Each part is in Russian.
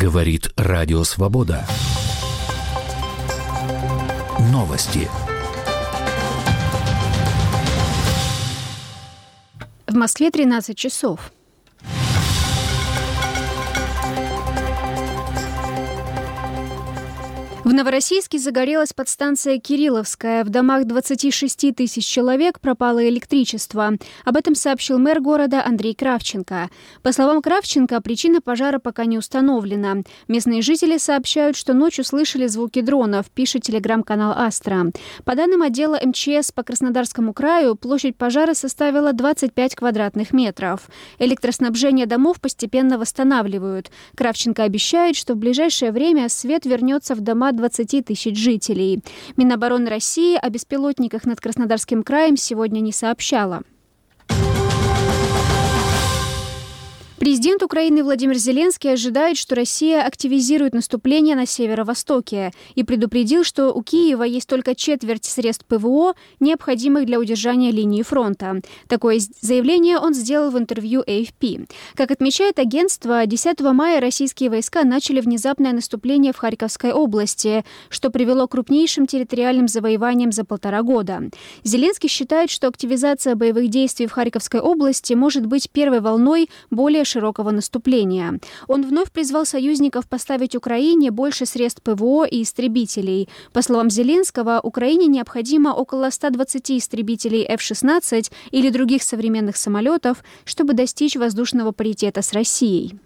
Говорит Радио Свобода. Новости. В Москве 13 часов. В Новороссийске загорелась подстанция «Кирилловская». В домах 26 тысяч человек пропало электричество. Об этом сообщил мэр города Андрей Кравченко. По словам Кравченко, причина пожара пока не установлена. Местные жители сообщают, что ночью слышали звуки дронов, пишет телеграм-канал «Астра». По данным отдела МЧС по Краснодарскому краю, площадь пожара составила 25 квадратных метров. Электроснабжение домов постепенно восстанавливают. Кравченко обещает, что в ближайшее время свет вернется в дома 20 тысяч жителей. Минобороны России о беспилотниках над Краснодарским краем сегодня не сообщала. Президент Украины Владимир Зеленский ожидает, что Россия активизирует наступление на северо-востоке и предупредил, что у Киева есть только четверть средств ПВО, необходимых для удержания линии фронта. Такое заявление он сделал в интервью AFP. Как отмечает агентство, 10 мая российские войска начали внезапное наступление в Харьковской области, что привело к крупнейшим территориальным завоеваниям за 1,5 года. Зеленский считает, что активизация боевых действий в Харьковской области может быть первой волной более широкого наступления. Он вновь призвал союзников поставить Украине больше средств ПВО и истребителей. По словам Зеленского, Украине необходимо около 120 истребителей F-16 или других современных самолетов, чтобы достичь воздушного паритета с Россией.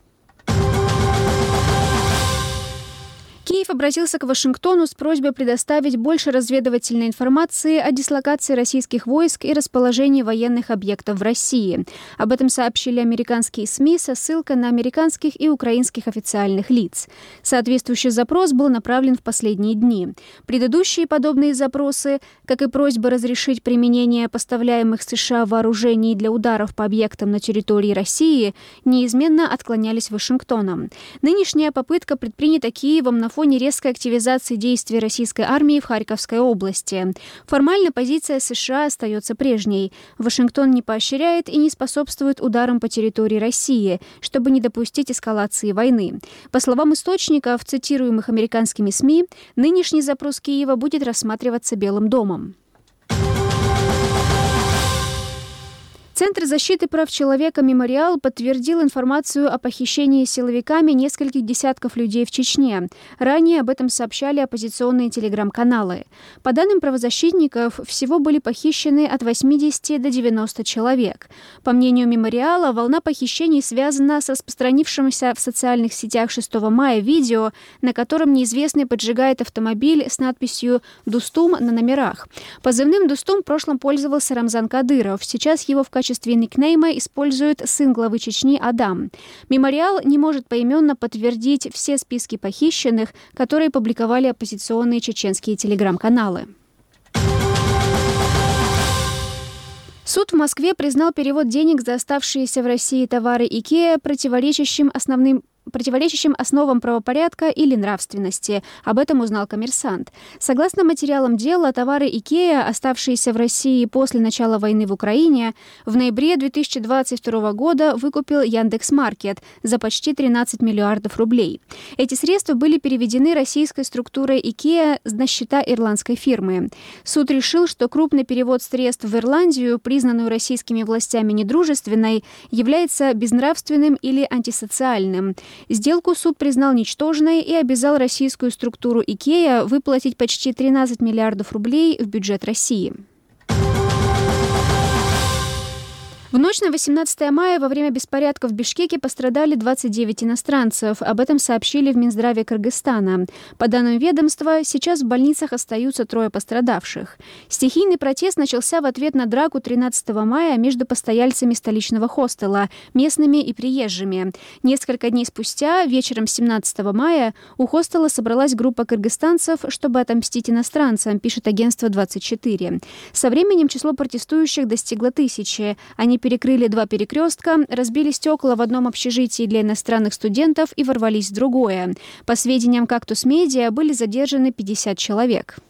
Киев обратился к Вашингтону с просьбой предоставить больше разведывательной информации о дислокации российских войск и расположении военных объектов в России. Об этом сообщили американские СМИ со ссылкой на американских и украинских официальных лиц. Соответствующий запрос был направлен в последние дни. Предыдущие подобные запросы, как и просьба разрешить применение поставляемых США вооружений для ударов по объектам на территории России, неизменно отклонялись Вашингтоном. Нынешняя попытка предпринята Киевом на фоне резкой активизации действий российской армии в Харьковской области. Формально позиция США остается прежней. Вашингтон не поощряет и не способствует ударам по территории России, чтобы не допустить эскалации войны. По словам источников, цитируемых американскими СМИ, нынешний запрос Киева будет рассматриваться Белым домом. Центр защиты прав человека «Мемориал» подтвердил информацию о похищении силовиками нескольких десятков людей в Чечне. Ранее об этом сообщали оппозиционные телеграм-каналы. По данным правозащитников, всего были похищены от 80 до 90 человек. По мнению «Мемориала», волна похищений связана с распространившимся в социальных сетях 6 мая видео, на котором неизвестный поджигает автомобиль с надписью «Дустум» на номерах. Позывным «Дустум» в прошлом пользовался Рамзан Кадыров. Сейчас его в качестве никнейма использует сын главы Чечни Адам. «Мемориал» не может поименно подтвердить все списки похищенных, которые публиковали оппозиционные чеченские телеграм-каналы. Суд в Москве признал перевод денег за оставшиеся в России товары IKEA противоречащим основам правопорядка или нравственности. Об этом узнал «Коммерсант». Согласно материалам дела, товары IKEA, оставшиеся в России после начала войны в Украине, в ноябре 2022 года выкупил Яндекс.Маркет за почти 13 миллиардов рублей. Эти средства были переведены российской структурой IKEA на счета ирландской фирмы. Суд решил, что крупный перевод средств в Ирландию, признанную российскими властями недружественной, является безнравственным или антисоциальным. Сделку суд признал ничтожной и обязал российскую структуру IKEA выплатить почти 13 миллиардов рублей в бюджет России. В ночь на 18 мая во время беспорядков в Бишкеке пострадали 29 иностранцев. Об этом сообщили в Минздраве Кыргызстана. По данным ведомства, сейчас в больницах остаются 3 пострадавших. Стихийный протест начался в ответ на драку 13 мая между постояльцами столичного хостела, местными и приезжими. Несколько дней спустя, вечером 17 мая, у хостела собралась группа кыргызстанцев, чтобы отомстить иностранцам, пишет агентство 24. Со временем число протестующих достигло 1000. Они перекрыли 2 перекрестка, разбили стекла в одном общежитии для иностранных студентов и ворвались в другое. По сведениям «Кактус Медиа», были задержаны 50 человек.